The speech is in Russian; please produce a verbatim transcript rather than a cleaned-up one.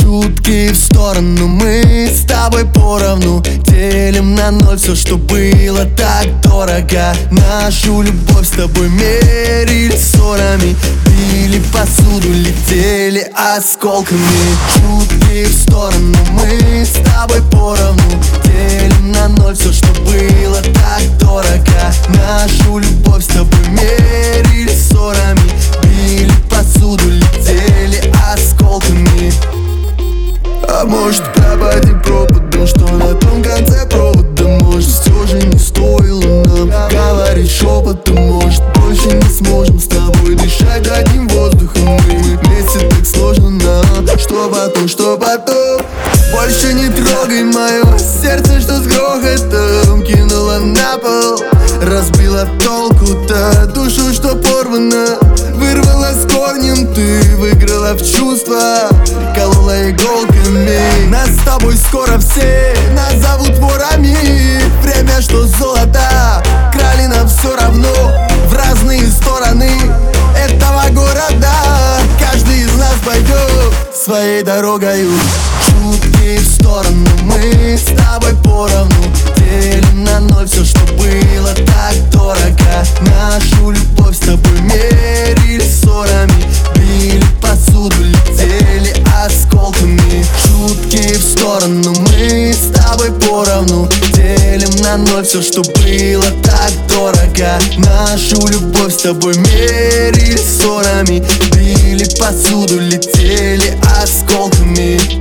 Шутки в сторону, мы с тобой поровну делим на ноль все, что было так дорого. Нашу любовь с тобой мерили ссорами, били посуду, летели осколками. Шутки в сторону, мы с тобой поровну делим на ноль все, что было так дорого. Нашу любовь с тобой мерили ссорами, били посуду, летели осколками. А может пропадем пропадом, что на том конце провода? Может все же не стоило нам говорить шепотом? Может больше не сможем с тобой дышать одним воздухом? Мы вместе так сложно нам, что потом, что потом? Больше не трогай мое сердце, что с грохотом кинула на пол. Разбила толку-то душу, что порвана, вырвала с корнем. Ты выиграла в чувства, колола иголками. Нас с тобой скоро все назовут ворами. Время, что золото крали, нам все равно в разные стороны этого города. Каждый из нас пойдет своей дорогою. Шутки в сторону, мы с тобой поровну делим на ноль все, что было так дорого. Нашу любовь с тобой мерили ссорами, били посуду, летели осколками. Шутки в сторону, мы с тобой поровну делим на ноль все, что было так дорого. Нашу любовь с тобой мерили ссорами, били посуду, летели осколками.